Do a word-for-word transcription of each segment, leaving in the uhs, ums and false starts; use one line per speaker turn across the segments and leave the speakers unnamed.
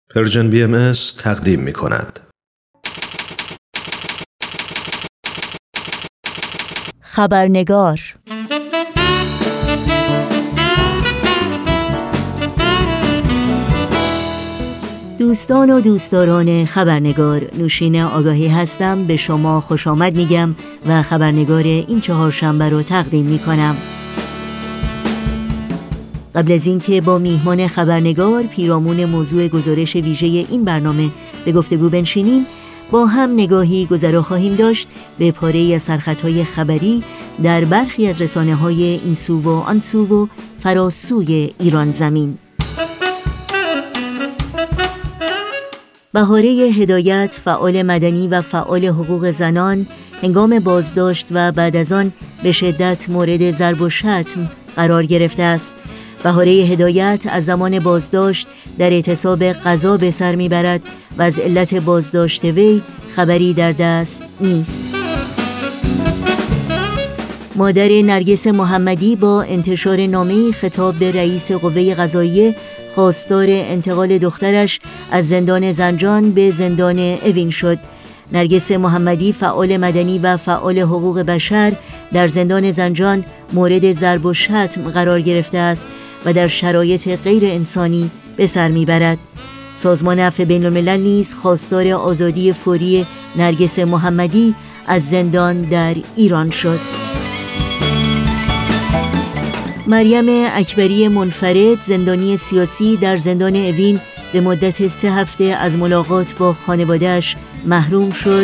پرژن بی ام اس تقدیم می کند.
خبرنگار. دوستان و دوستداران خبرنگار، نوشین آگاهی هستم. به شما خوش آمد میگم و خبرنگار این چهارشنبه رو تقدیم میکنم. قبل از اینکه با میهمان خبرنگار پیرامون موضوع گزارش ویژه این برنامه به گفتگو بنشینیم، با هم نگاهی گذرا خواهیم داشت به پاره‌ای از سرخطهای خبری در برخی از رسانه‌های این سو و آن سو و فراسوی ایران زمین. بهاره هدایت، فعال مدنی و فعال حقوق زنان، هنگام بازداشت و بعد از آن به شدت مورد ضرب و شتم قرار گرفته است. بهاره هدایت از زمان بازداشت در اعتصاب غذا به سر میبرد و از علت بازداشت وی خبری در دست نیست. مادر نرگس محمدی با انتشار نامه‌ای خطاب به رئیس قوه قضاییه خواستار انتقال دخترش از زندان زنجان به زندان اوین شد. نرگس محمدی، فعال مدنی و فعال حقوق بشر، در زندان زنجان مورد ضرب و شتم قرار گرفته است و در شرایط غیر انسانی به سر میبرد. سازمان عفو بین الملل نیز خواستار آزادی فوری نرگس محمدی از زندان در ایران شد. مریم اکبری منفرد، زندانی سیاسی، در زندان اوین به مدت سه هفته از ملاقات با خانواده‌اش محروم شد.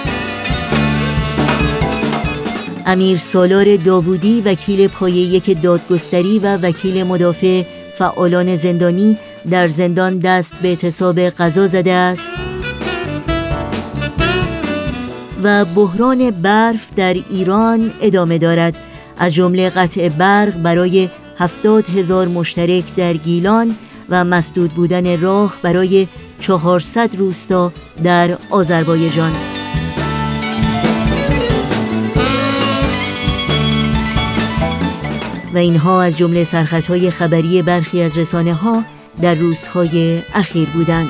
امیر سالار داوودی، وکیل پایه یک دادگستری و وکیل مدافع فعالان زندانی، در زندان دست به اعتصاب غذا زده است. و بحران برف در ایران ادامه دارد، از جمله قطع برق برای هفتاد هزار مشترک در گیلان و مسدود بودن راه برای چهارصد روستا در آذربایجان. و اینها از جمله سرخطهای خبری برخی از رسانه‌ها در روزهای اخیر بودند.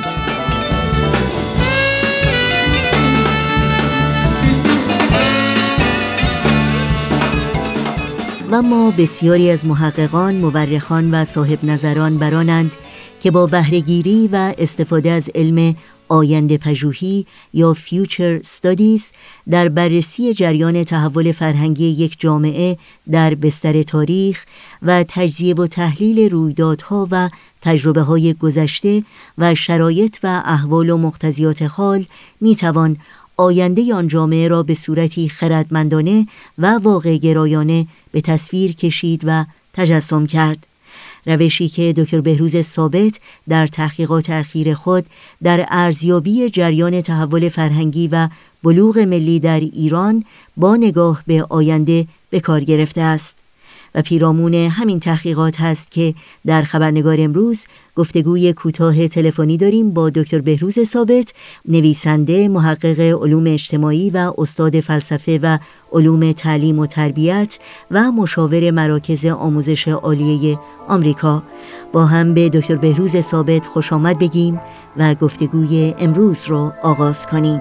و ما بسیاری از محققان، مورخان و صاحب نظران برانند که با بهره‌گیری و استفاده از علم آینده پژوهی یا فیوچر استادیز در بررسی جریان تحول فرهنگی یک جامعه در بستر تاریخ و تجزیه و تحلیل رویدادها و تجربه‌های گذشته و شرایط و احوال و مقتضیات حال می‌توان آینده آن جامعه را به صورتی خردمندانه و واقع گرایانه به تصویر کشید و تجسم کرد. روشی که دکتر بهروز ثابت در تحقیقات اخیر خود در ارزیابی جریان تحول فرهنگی و بلوغ ملی در ایران با نگاه به آینده به کار گرفته است. و پیرامون همین تحقیقات هست که در خبرنگار امروز گفتگوی کوتاه تلفنی داریم با دکتر بهروز ثابت، نویسنده، محقق علوم اجتماعی و استاد فلسفه و علوم تعلیم و تربیت و مشاور مراکز آموزش عالیه آمریکا. با هم به دکتر بهروز ثابت خوش آمد بگیم و گفتگوی امروز رو آغاز کنیم.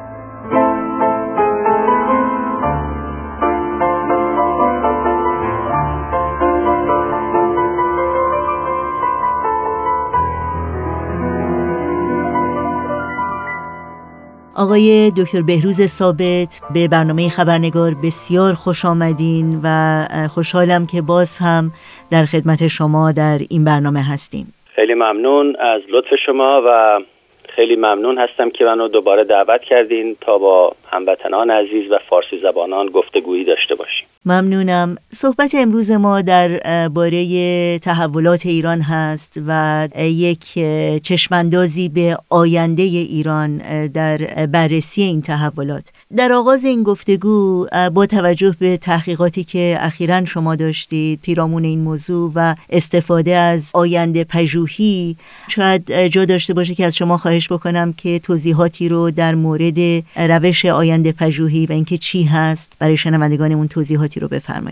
آقای دکتر بهروز ثابت، به برنامه خبرنگار بسیار خوش آمدین و خوشحالم که باز هم در خدمت شما در این برنامه هستیم.
خیلی ممنون از لطف شما و خیلی ممنون هستم که منو دوباره دعوت کردین تا با هموطنان عزیز و فارسی زبانان گفتگویی داشته باشیم.
ممنونم. صحبت امروز ما در باره تحولات ایران هست و یک چشماندازی به آینده ایران در بررسی این تحولات. در آغاز این گفتگو با توجه به تحقیقاتی که اخیراً شما داشتید پیرامون این موضوع و استفاده از آینده پژوهی، شاید جا داشته باشه که از شما خواهش بکنم که توضیحاتی رو در مورد روش آینده پژوهی و اینکه چی هست برای شنوندگانمون توضیحاتی رو بفرمایید.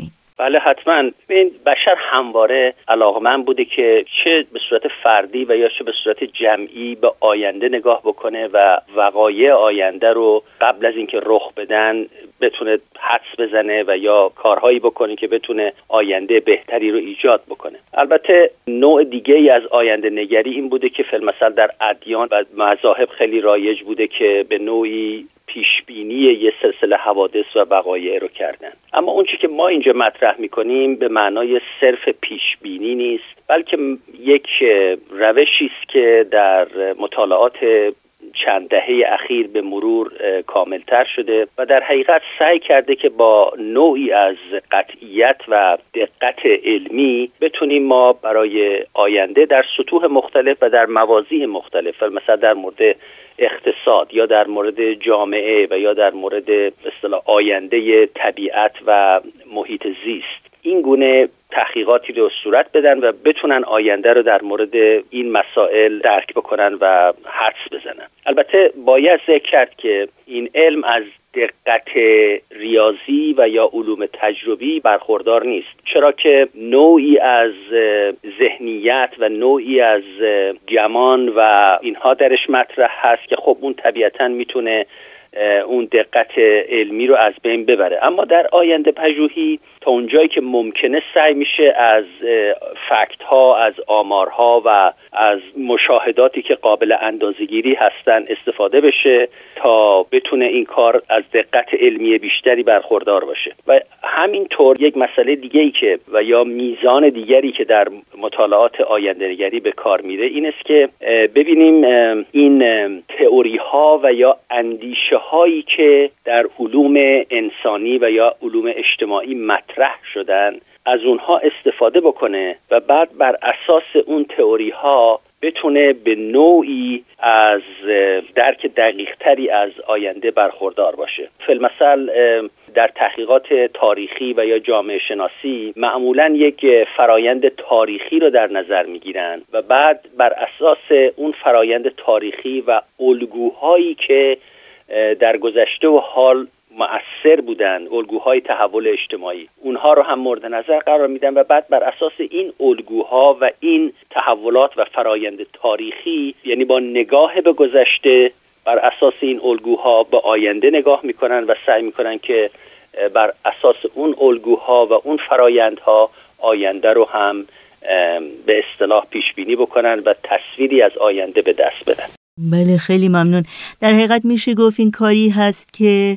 بله حتما. این بشر همواره علاقمند بوده که چه به صورت فردی و یا چه به صورت جمعی به آینده نگاه بکنه و وقایع آینده رو قبل از اینکه رخ بدن بتونه حدس بزنه و یا کارهایی بکنه که بتونه آینده بهتری رو ایجاد بکنه. البته نوع دیگه ای از آینده نگری این بوده که فی‌المثل در ادیان و مذاهب خیلی رایج بوده که به نوعی پیشبینی یه سلسله حوادث و وقایع رو کردن. اما اون چیزی که ما اینجا مطرح میکنیم به معنای صرف پیشبینی نیست، بلکه یک روشی است که در مطالعات چند دهه اخیر به مرور کاملتر شده و در حقیقت سعی کرده که با نوعی از قطعیت و دقت علمی بتونیم ما برای آینده در سطوح مختلف و در مواضع مختلف، مثلا در مورد اقتصاد یا در مورد جامعه و یا در مورد به اصطلاح آینده طبیعت و محیط زیست، این گونه تحقیقاتی رو صورت بدن و بتونن آینده رو در مورد این مسائل درک بکنن و حدس بزنن. البته باید ذکر کرد که این علم از دقت ریاضی و یا علوم تجربی برخوردار نیست، چرا که نوعی از ذهنیت و نوعی از گمان و اینها درش مطرح هست که خب اون طبیعتاً میتونه اون دقت علمی رو از بین ببره. اما در آینده پژوهی تا اونجایی که ممکنه سعی میشه از فکت ها، از آمارها و از مشاهداتی که قابل اندازه‌گیری هستن استفاده بشه تا بتونه این کار از دقت علمی بیشتری برخوردار باشه. و همینطور یک مسئله دیگه‌ای که و یا میزان دیگری که در مطالعات آینده‌نگری به کار میره این است که ببینیم این تئوری ها و یا اندیشه هایی که در علوم انسانی و یا علوم اجتماعی مطرح شدن از اونها استفاده بکنه و بعد بر اساس اون تئوری ها بتونه به نوعی از درک دقیق تری از آینده برخوردار باشه. فی‌المثل در تحقیقات تاریخی و یا جامعه شناسی معمولاً یک فرایند تاریخی رو در نظر میگیرن و بعد بر اساس اون فرایند تاریخی و الگوهایی که در گذشته و حال مؤثر بودن، الگوهای تحول اجتماعی، اونها رو هم مورد نظر قرار میدن و بعد بر اساس این الگوها و این تحولات و فرایند تاریخی، یعنی با نگاه به گذشته بر اساس این الگوها به آینده نگاه میکنن و سعی میکنن که بر اساس اون الگوها و اون فرایندها آینده رو هم به اصطلاح پیش بینی بکنن و تصویری از آینده به دست بدن.
بله، خیلی ممنون. در حقیقت میشه گفت این کاری هست که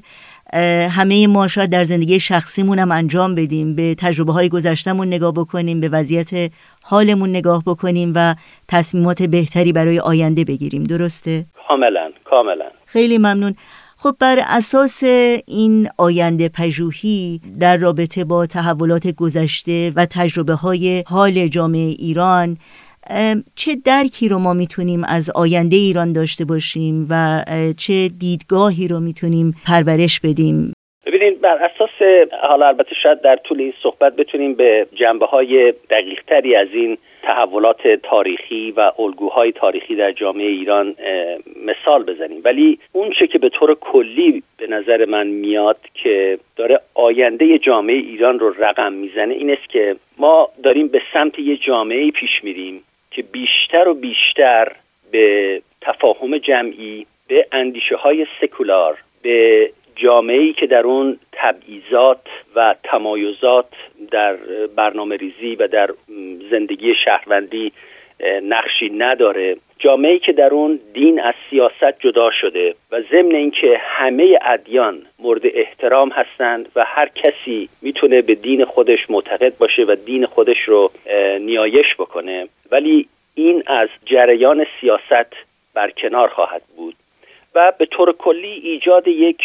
همه ما شاید در زندگی شخصیمون هم انجام بدیم، به تجربه های گذشتمون نگاه بکنیم، به وضعیت حالمون نگاه بکنیم و تصمیمات بهتری برای آینده بگیریم. درسته؟
کاملا کاملا.
خیلی ممنون. خب بر اساس این آینده پژوهی در رابطه با تحولات گذشته و تجربه های حال جامعه ایران، چه درکی رو ما میتونیم از آینده ایران داشته باشیم و چه دیدگاهی رو میتونیم پرورش بدیم؟
ببینید، بر اساس، حالا البته شاید در طول این صحبت بتونیم به جنبه‌های دقیق‌تری از این تحولات تاریخی و الگوهای تاریخی در جامعه ایران مثال بزنیم، ولی اون چه که به طور کلی به نظر من میاد که داره آینده جامعه ایران رو رقم میزنه این است که ما داریم به سمت یه جامعه پیش میریم که بیشتر و بیشتر به تفاهم جمعی، به اندیشه های سکولار، به جامعه‌ای که در اون تبعیضات و تمایزات در برنامه ریزی و در زندگی شهروندی نقشی نداره، جامعه‌ای که در اون دین از سیاست جدا شده و ضمن اینکه همه ادیان مورد احترام هستند و هر کسی میتونه به دین خودش معتقد باشه و دین خودش رو نیایش بکنه، ولی این از جریان سیاست برکنار خواهد بود و به طور کلی ایجاد یک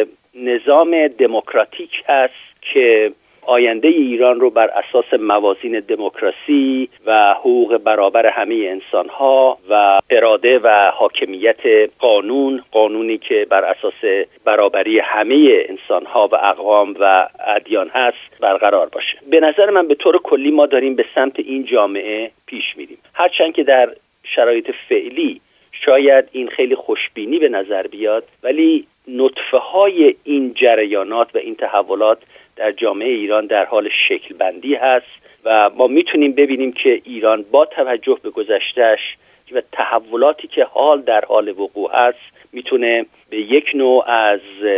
نظام دموکراتیک هست که آینده ایران رو بر اساس موازین دموکراسی و حقوق برابر همه انسان‌ها و اراده و حاکمیت قانون، قانونی که بر اساس برابری همه انسان‌ها و اقوام و ادیان هست، برقرار باشه. به نظر من به طور کلی ما داریم به سمت این جامعه پیش میریم، هرچند که در شرایط فعلی شاید این خیلی خوشبینی به نظر بیاد، ولی نطفه های این جریانات و این تحولات در جامعه ایران در حال شکل بندی هست و ما میتونیم ببینیم که ایران با توجه به گذشتهش و تحولاتی که حال در حال وقوع هست میتونه به یک نوع از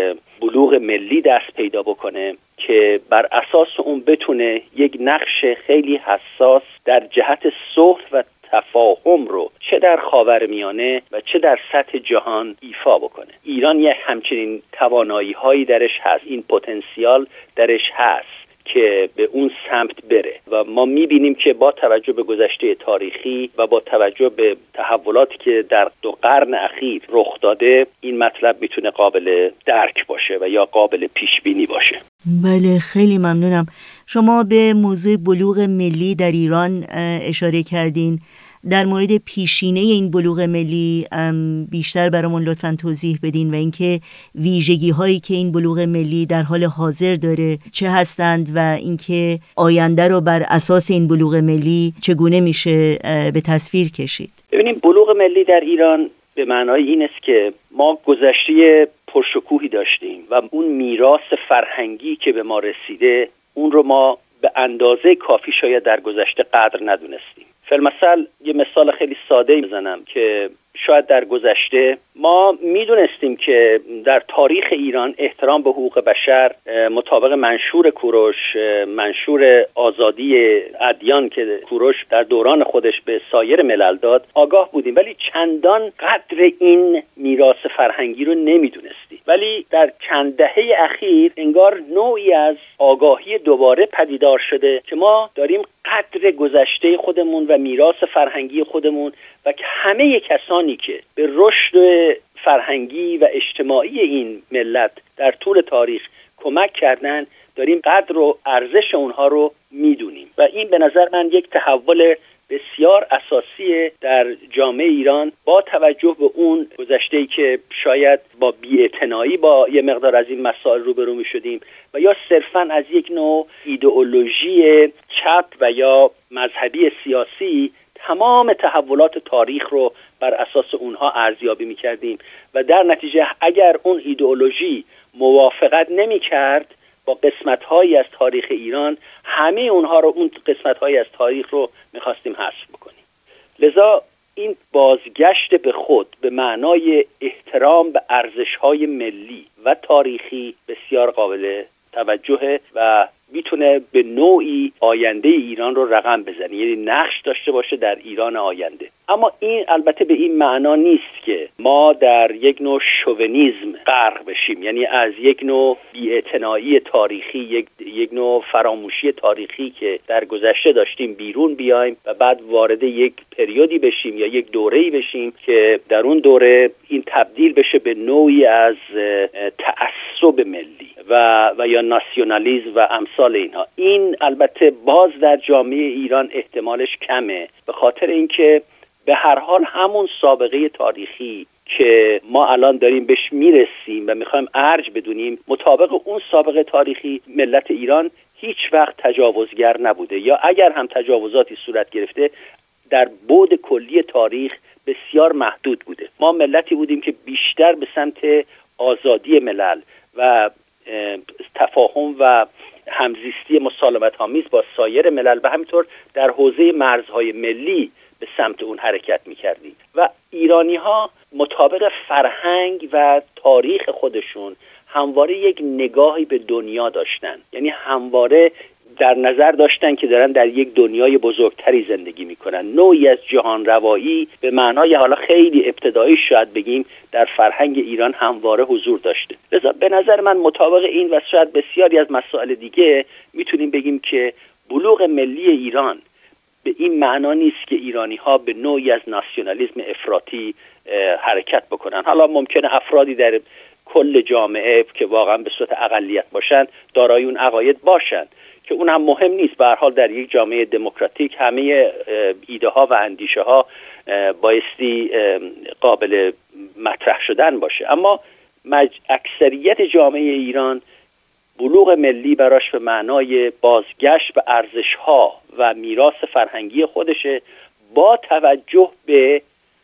بلوغ ملی دست پیدا بکنه که بر اساس اون بتونه یک نقش خیلی حساس در جهت صلح و تفاهم رو چه در خاورمیانه و چه در سطح جهان ایفا بکنه. ایران یک همچنین توانایی هایی درش هست، این پتانسیال درش هست که به اون سمت بره و ما میبینیم که با توجه به گذشته تاریخی و با توجه به تحولاتی که در دو قرن اخیر رخ داده این مطلب میتونه قابل درک باشه و یا قابل پیش بینی باشه.
بله، خیلی ممنونم. شما به موضوع بلوغ ملی در ایران اشاره کردین. در مورد پیشینه این بلوغ ملی بیشتر برامون لطفاً توضیح بدین و اینکه ویژگی هایی که این بلوغ ملی در حال حاضر داره چه هستند و اینکه آینده رو بر اساس این بلوغ ملی چگونه میشه به تصویر کشید.
ببینیم بلوغ ملی در ایران به معنای این است که ما گذشته پرشکوهی داشتیم و اون میراث فرهنگی که به ما رسیده اون رو ما به اندازه کافی شاید در گذشته قدر ندونستیم. فی‌المثل یه مثال خیلی ساده بزنم که شاید در گذشته ما میدونستیم که در تاریخ ایران احترام به حقوق بشر مطابق منشور کوروش، منشور آزادی ادیان که کوروش در دوران خودش به سایر ملل داد آگاه بودیم، ولی چندان قدر این میراث فرهنگی رو نمیدونستیم. ولی در چند دهه اخیر انگار نوعی از آگاهی دوباره پدیدار شده که ما داریم قدر گذشته خودمون و میراث فرهنگی خودمون و که همه کسانی که به رشد فرهنگی و اجتماعی این ملت در طول تاریخ کمک کردن داریم قدر و ارزش اونها رو میدونیم و این به نظر من یک تحول بسیار اساسی در جامعه ایران با توجه به اون گذشته‌ای که شاید با بی‌اعتنایی با یه مقدار از این مسائل روبرو می‌شدیم و یا صرفاً از یک نوع ایدئولوژی چپ و یا مذهبی سیاسی تمام تحولات تاریخ رو بر اساس اونها ارزیابی می‌کردیم و در نتیجه اگر اون ایدئولوژی موافقت نمی‌کرد با قسمت‌هایی از تاریخ ایران، همه اونها رو اون قسمت‌هایی از تاریخ رو می‌خواستیم حذف بکنیم. لذا این بازگشت به خود به معنای احترام به ارزش‌های ملی و تاریخی بسیار قابل توجهه و میتونه به نوعی آینده ایران رو رقم بزنه، یعنی نقش داشته باشه در ایران آینده. اما این البته به این معنا نیست که ما در یک نوع شوونیسم غرق بشیم، یعنی از یک نوع بی‌اعتنایی تاریخی، یک یک نوع فراموشی تاریخی که در گذشته داشتیم بیرون بیایم و بعد وارد یک پریودی بشیم یا یک دوره‌ای بشیم که در اون دوره این تبدیل بشه به نوعی از تعصب ملی و و یا ناسیونالیسم و امثال اینها. این البته باز در جامعه ایران احتمالش کمه، به خاطر اینکه به هر حال همون سابقه تاریخی که ما الان داریم بهش میرسیم و میخوایم ارج بدونیم، مطابق اون سابقه تاریخی ملت ایران هیچ وقت تجاوزگر نبوده یا اگر هم تجاوزاتی صورت گرفته در بعد کلی تاریخ بسیار محدود بوده. ما ملتی بودیم که بیشتر به سمت آزادی ملل و تفاهم و همزیستی مسالمت آمیز با سایر ملل و همینطور در حوزه مرزهای ملی به سمت اون حرکت می‌کردیم و ایرانی‌ها مطابق فرهنگ و تاریخ خودشون همواره یک نگاهی به دنیا داشتن، یعنی همواره در نظر داشتن که دارن در یک دنیای بزرگتری زندگی میکنن. نوعی از جهان روایی به معنای حالا خیلی ابتدایی شاید بگیم در فرهنگ ایران همواره حضور داشته. لذا به نظر من مطابق این و شاید بسیاری از مسائل دیگه میتونیم بگیم که بلوغ ملی ایران به این معنا نیست که ایرانی ها به نوعی از ناسیونالیسم افراطی حرکت بکنن. حالا ممکنه افرادی در کل جامعه که واقعا به صورت اقلیت باشن دارای اون عقاید باشن که اون هم مهم نیست. به هر حال در یک جامعه دموکراتیک همه ایده ها و اندیشه ها بایستی قابل مطرح شدن باشه. اما اکثریت جامعه ایران بلوغ ملی براش به معنای بازگشت به ارزش ها و میراث فرهنگی خودشه، با توجه به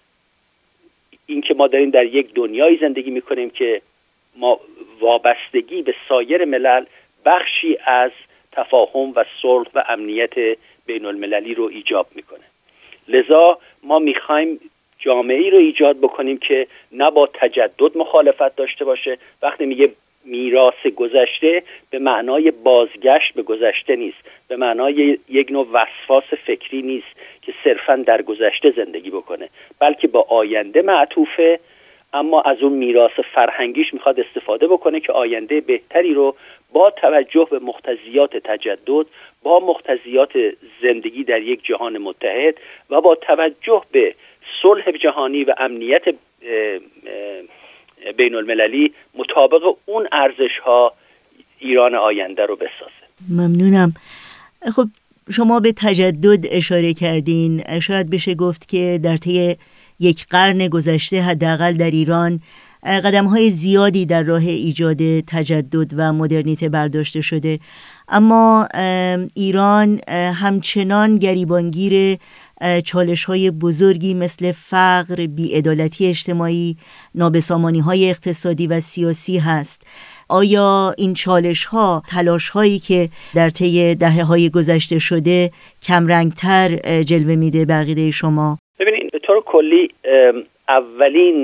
اینکه ما داریم در یک دنیای زندگی میکنیم که ما وابستگی به سایر ملل بخشی از تفاهم و صلح و امنیت بین المللی رو ایجاب میکنه. لذا ما میخوایم جامعه‌ای رو ایجاد بکنیم که نه با تجدد مخالفت داشته باشه. وقتی میگه میراث گذشته به معنای بازگشت به گذشته نیست، به معنای یک نوع وسواس فکری نیست که صرفاً در گذشته زندگی بکنه، بلکه با آینده معطوفه، اما از اون میراث فرهنگیش میخواد استفاده بکنه که آینده بهتری رو با توجه به مقتضیات تجدد، با مقتضیات زندگی در یک جهان متحد و با توجه به صلح جهانی و امنیت بین المللی مطابق اون ارزش ها ایران آینده رو بسازه.
ممنونم. خب شما به تجدد اشاره کردین. شاید بشه گفت که در طی یک قرن گذشته حداقل در ایران قدم‌های زیادی در راه ایجاد تجدد و مدرنیته برداشته شده، اما ایران همچنان گریبانگیر چالش‌های بزرگی مثل فقر، بی‌عدالتی اجتماعی، نابسامانی‌های اقتصادی و سیاسی هست. آیا این چالش‌ها، تلاش‌هایی که در طی دهه‌های گذشته شده کمرنگ‌تر جلوه میده به عقیده شما؟
ببینید، به طور کلی اولین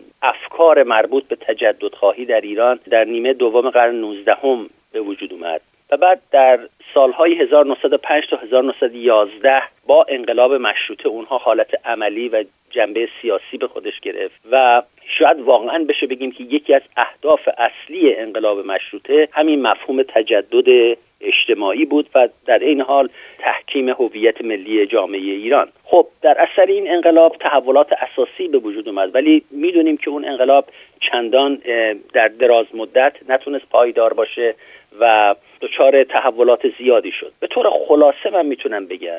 افکار مربوط به تجدد خواهی در ایران در نیمه دوم قرن نوزدهم به وجود اومد و بعد در سالهای هزار و نهصد و پنج تا هزار و نهصد و یازده با انقلاب مشروطه اونها حالت عملی و جنبه سیاسی به خودش گرفت و شاید واقعا بشه بگیم که یکی از اهداف اصلی انقلاب مشروطه همین مفهوم تجدد اجتماعی بود و در این حال تحکیم هویت ملی جامعه ایران. خب در اثر این انقلاب تحولات اساسی به وجود اومد، ولی میدونیم که اون انقلاب چندان در دراز مدت نتونست پایدار باشه و دچار تحولات زیادی شد. به طور خلاصه من میتونم بگم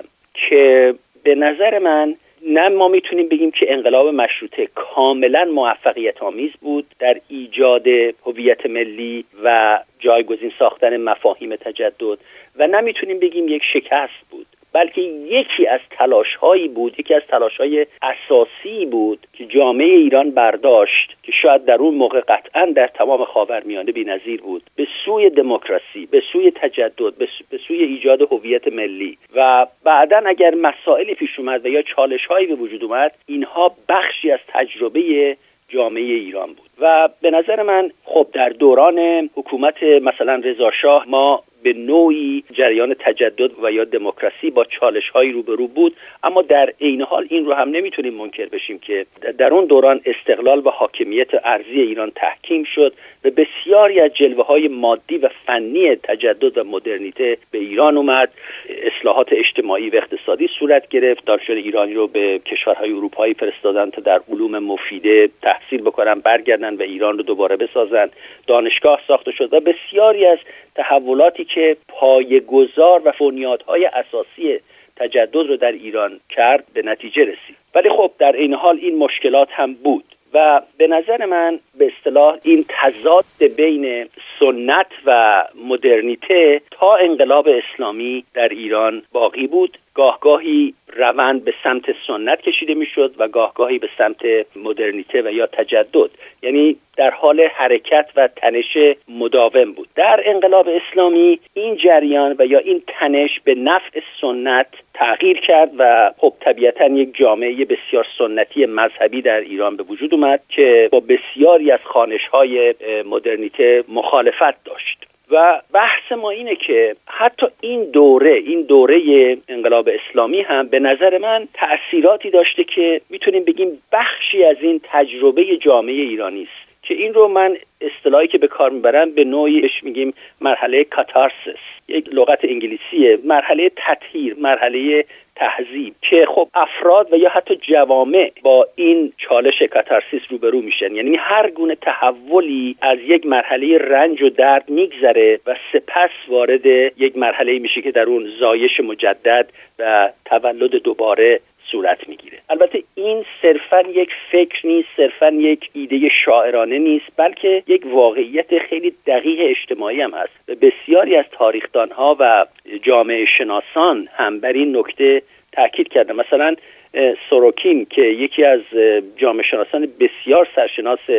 که به نظر من نه ما میتونیم بگیم که انقلاب مشروطه کاملا موفقیت آمیز بود در ایجاد هویت ملی و جایگزین ساختن مفاهیم تجدد و نه میتونیم بگیم یک شکست بود، بلکه یکی از تلاش‌هایی بود، یکی از تلاش‌های اساسی بود که جامعه ایران برداشت که شاید در اون موقع قطعاً در تمام خاورمیانه بی‌نظیر بود، به سوی دموکراسی، به سوی تجدد، به سوی ایجاد هویت ملی. و بعداً اگر مسائلی پیش اومد و یا چالش‌هایی به وجود اومد، اینها بخشی از تجربه جامعه ایران بود و به نظر من خب در دوران حکومت مثلا رضا شاه ما به نوعی جریان تجدد و یا دموکراسی با چالش‌هایی روبرو بود، اما در عین حال این رو هم نمیتونیم منکر بشیم که در اون دوران استقلال و حاکمیت ارضی ایران تحکیم شد و بسیاری از جلوه‌های مادی و فنی تجدد و مدرنیته به ایران اومد. اصلاحات اجتماعی و اقتصادی صورت گرفت. دانشجویان ایرانی رو به کشورهای اروپایی فرستادن تا در علوم مفیده تحصیل بکنن، برگردن و ایران رو دوباره بسازن. دانشگاه ساخته شد و بسیاری از تحولاتی که پایه‌گذار و بنیادهای اساسی تجدد رو در ایران کرد به نتیجه رسید. ولی خب در این حال این مشکلات هم بود و به نظر من به اصطلاح این تضاد بین سنت و مدرنیته تا انقلاب اسلامی در ایران باقی بود. گاهگاهی روند به سمت سنت کشیده میشد و گاهگاهی به سمت مدرنیته و یا تجدد، یعنی در حال حرکت و تنش مداوم بود. در انقلاب اسلامی این جریان و یا این تنش به نفع سنت تغییر کرد و خب طبیعتاً یک جامعه بسیار سنتی مذهبی در ایران به وجود اومد که با بسیاری از خوانش‌های مدرنیته مخالفت داشت. و بحث ما اینه که حتی این دوره این دوره انقلاب اسلامی هم به نظر من تأثیراتی داشته که میتونیم بگیم بخشی از این تجربه جامعه ایرانی است که این رو من اصطلاحی که به کار میبرم به نوعی بهش میگیم مرحله کاتارسیس، یک لغت انگلیسیه، مرحله تطهیر، مرحله تهذیب، که خب افراد و یا حتی جوامع با این چالش کاتارسیس روبرو میشن. یعنی هر گونه تحولی از یک مرحله رنج و درد میگذره و سپس وارد یک مرحله میشه که در اون زایش مجدد و تولد دوباره صورت میگیره. البته این صرفاً یک فکر نیست، صرفاً یک ایده شاعرانه نیست، بلکه یک واقعیت خیلی دقیق اجتماعی هم هست. بسیاری از تاریخدانها و جامعه شناسان هم بر این نکته تاکید کردن. مثلا سوروکین که یکی از جامعه شناسان بسیار سرشناس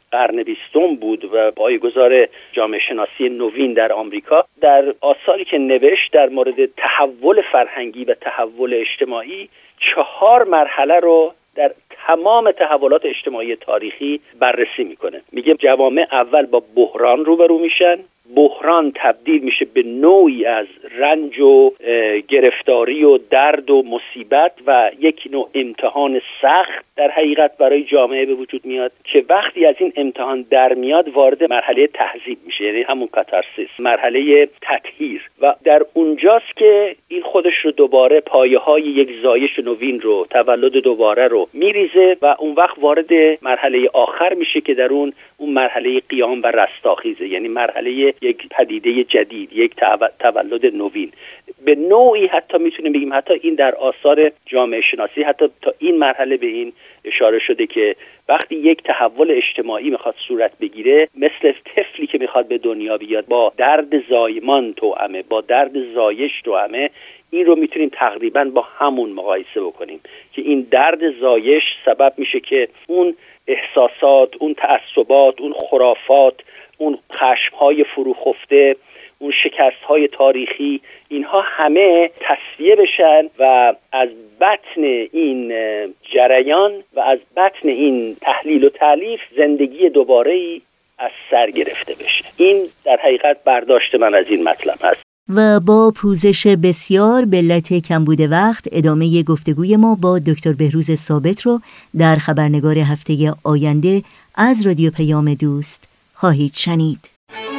قرن بیستم بود و پایه‌گذار جامعه شناسی نوین در آمریکا، در آثاری که نوشت در مورد تحول فرهنگی و تحول اجتماعی چهار مرحله رو در تمام تحولات اجتماعی تاریخی بررسی میکنه. میگه جوامع اول با بحران روبرو میشن، بحران تبدیل میشه به نوعی از رنج و گرفتاری و درد و مصیبت و یک نوع امتحان سخت در حقیقت برای جامعه به وجود میاد که وقتی از این امتحان در میاد وارد مرحله تهذیب میشه، یعنی همون کاتارسیس، مرحله تطهیر، و در اونجاست که این خودش رو دوباره پایه‌های یک زایش نوین رو، تولد دوباره رو میریزه و اون وقت وارد مرحله آخر میشه که در اون اون مرحله قیام و رستاخیزه، یعنی مرحله یک پدیده جدید، یک تولد نوین. به نوعی حتی میتونیم بگیم حتی این در آثار جامعه شناسی حتی تا این مرحله به این اشاره شده که وقتی یک تحول اجتماعی میخواد صورت بگیره، مثل طفلی که میخواد به دنیا بیاد با درد زایمان توأمه، با درد زایش توأمه، این رو میتونیم تقریبا با همون مقایسه بکنیم که این درد زایش سبب میشه که اون احساسات، اون تعصبات، اون خرافات، اون خشم‌های فروخفته، اون شکست‌های تاریخی، اینها همه تصفیه بشن و از بطن این جریان و از بطن این تحلیل و تالیف زندگی دوباره‌ای از سر گرفته بشه. این در حقیقت برداشت من از این مطلب هست.
و با پوزش بسیار به علت کمبود وقت، ادامه گفتگوی ما با دکتر بهروز ثابت رو در خبرنگار هفته آینده از رادیو پیام دوست خواهید شنید.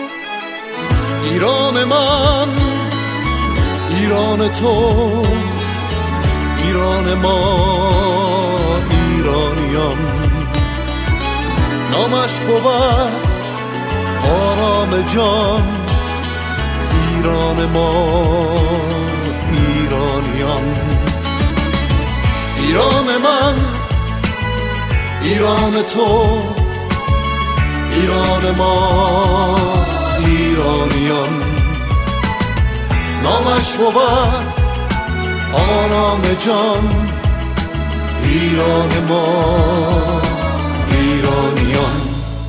ایران من، ایران تو، ایران ما، ایرانیان، نامش بود آرام جان، ایران ما، ایرانیان. ایران من، ایران تو، ایران ما، ایرانیان، نامش بود آرام جان، ایران ما، ایرانیان.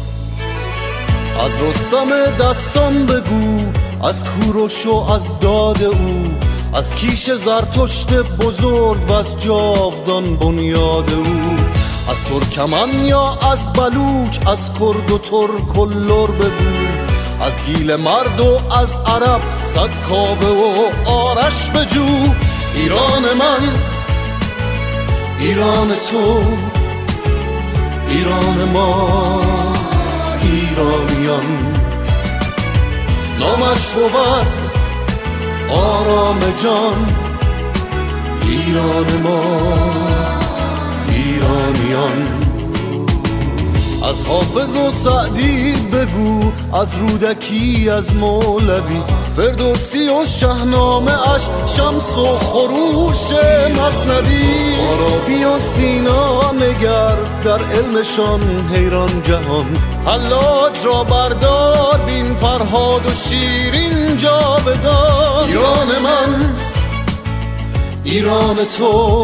از رستم دستان بگو، از کوروش و از داد او، از کیش زرتشت بزرگ و از جاودان بنیاد او، از ترکمن یا از بلوچ، از کرد و ترک و لر بگو، از گیل مرد و از عرب، صد کاوه و آرش بجو. ایران من، ایران تو، ایران ما، ایرانیان، نامش بود آرام جان، ایران ما، ایرانیان. از حافظ و سعدی بگو، از رودکی، از مولوی، فردوسی و شاهنامه اش، شمس و خروش مثنوی، فارابی و سینا نگر، در علمشان حیران جهان، حلاج را بردار بین، فرهاد و شیرین جاودان. ایران من، ایران تو،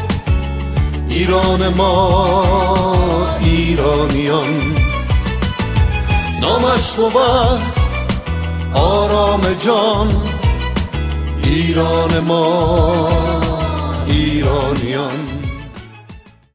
ایران ما، ایرانیان، نامش بود آرام جان، ایران ما، ایرانیان.